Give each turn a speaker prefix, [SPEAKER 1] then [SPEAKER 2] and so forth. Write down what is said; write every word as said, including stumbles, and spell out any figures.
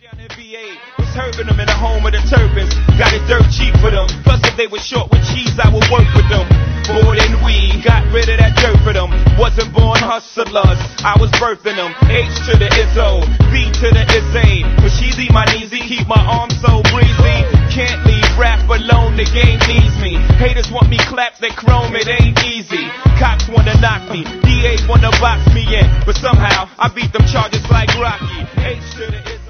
[SPEAKER 1] Down in V A, was hurting them in the home of the turbans. Got it dirt cheap for them. Plus if they were short with cheese, I would work with them. More than we got rid of that dirt for them. Wasn't born hustlers, I was birthing them. H to the Izzo, B to the Izzy. But she's eat my kneesy, keep my arms so breezy. Can't leave rap alone, the game needs me. Haters want me clap that chrome, it ain't easy. Cops wanna knock me, D A wanna box me in. But somehow I beat them charges like Rocky. H to the Izzo.